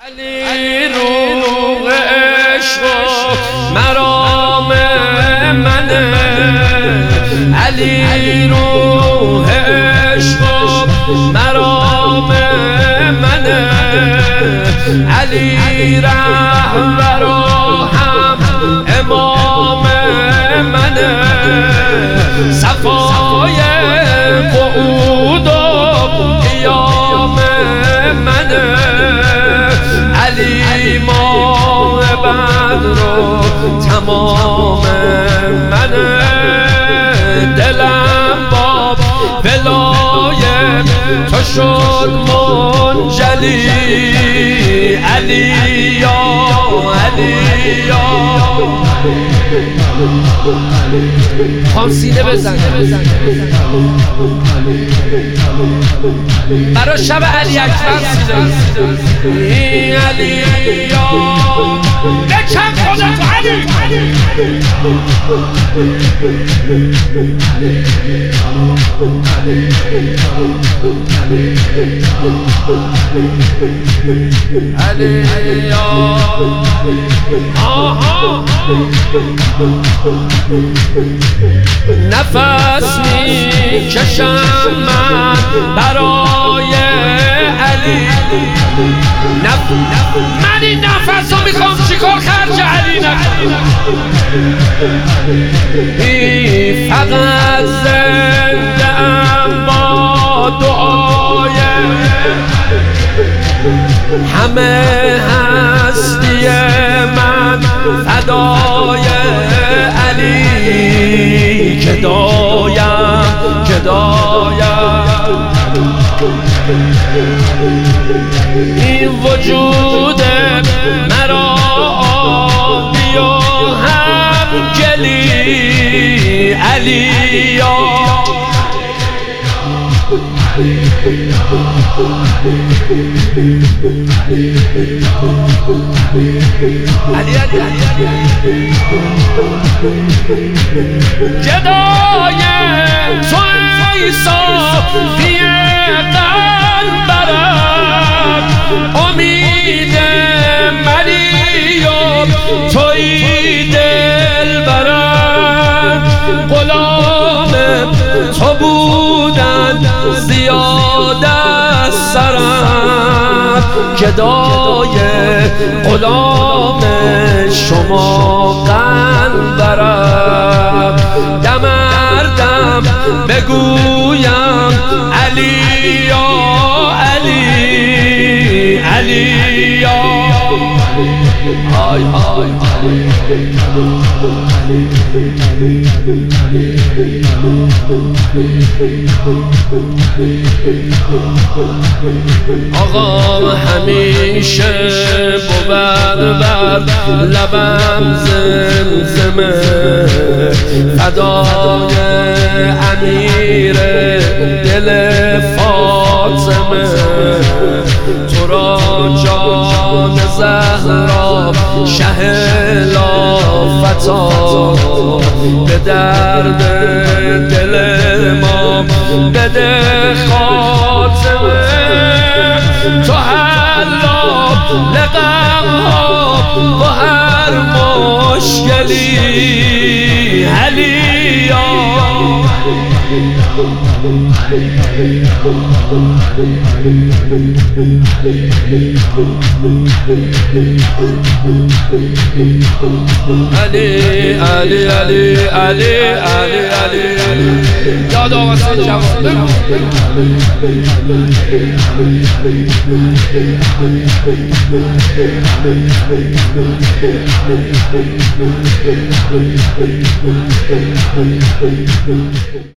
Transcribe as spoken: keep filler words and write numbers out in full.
علی روح عشق مرام منه، علی روح عشق مرام منه، علی رهبر و هم امام منه، صفای قعود و قیام منه، علی ماه بدر و تمام منه، دلم با ولای تو شد منجلی، علی یا علی یا خام سینه بزن برای شب علی اکبر سینه علی یا بکن خودتو علی علی یا آها نفس می کشم من برای علی، نف... من این نفس رو میخوام چیکار خرج علی نکنم، بی فقط زنده ام با دعای همه هستی من فدای علی، گدایم گدایم این وجود مرا آبی و هم گلی، علی یا علی علی علی گدای تو ای صافی قلبم، امید منی و توی دلبرم، غلام تو بودن زیاده از سرم، گدای غلام شما قلبرم، دمردم بگویم علی یا علی علی یا های های آقا همیشه بود بر لبم زمزمه، فدای امیر دل فاطمه، تو را جان زهرا شه لافتا، به درد دل ما بده خاتمه، تو حلا لقمها با هر مشکلی، علی یا علی علی علی علی علی علی یاد آقا جوان بگو